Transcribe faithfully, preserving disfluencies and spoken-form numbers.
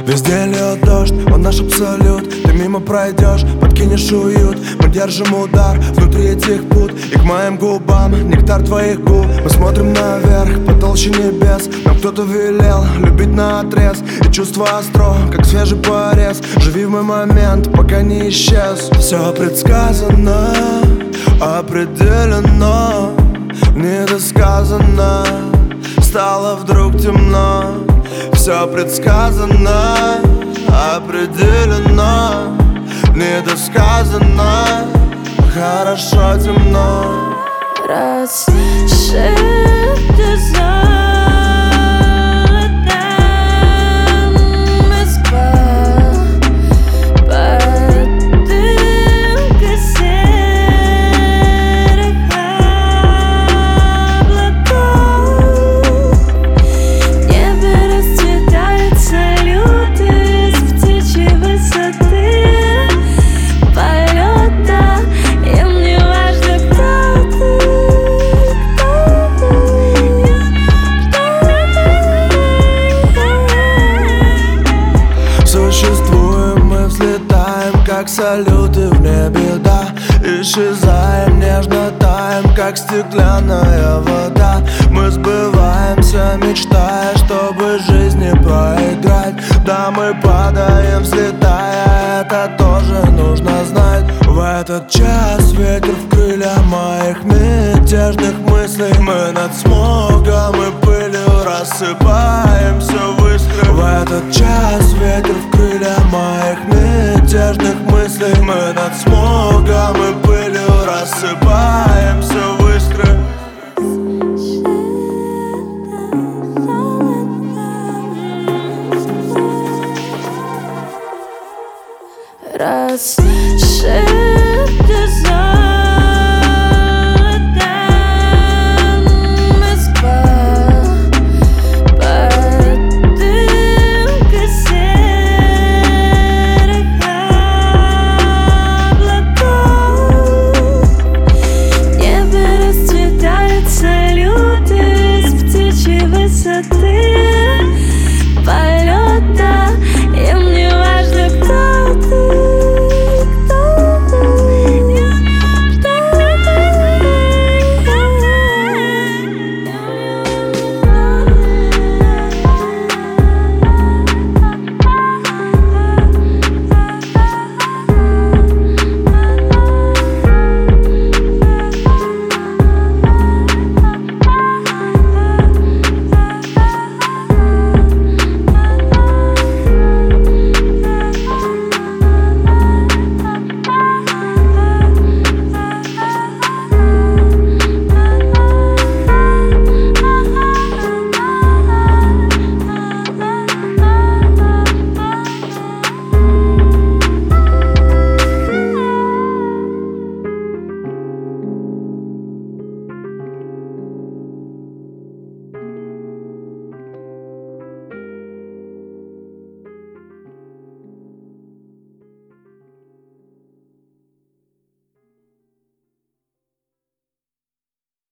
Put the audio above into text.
Везде льет дождь, он наш абсолют. Ты мимо пройдешь, подкинешь уют. Мы держим удар внутри этих пут. И к моим губам нектар твоих губ. Мы смотрим наверх, потолще небес. Нам кто-то велел любить наотрез. И чувство остро, как свежий порез. Живи в мой момент, пока не исчез. Все предсказано, определено, недосказанно. Стало вдруг темно. Все предсказано, определено, недосказанно. Хорошо темно. Рассвет золотом, Москва, под дымкой серых облаков. Небо расцветает салюты с птичьей высоты полета. Им не важно, кто ты, Существуем, мы взлетаем, как салюты в небе, да. Исчезаем, нежно таем, как стеклянная вода. Мы сбываемся, мечтая, чтобы жизни проиграть. Да, мы падаем, взлетая, это тоже нужно знать. В этот час ветер в крылья моих мятежных мыслей. Мы над смогом и пылью рассыпаемся в искры. В этот час ветер в крылья моих мятежных мыслей. Мы над смогом и пылью рассыпаемся в искры. рассвет золотом, Москва, под дымкой серых облаков. Небо расцветает салюты с птичьей высоты.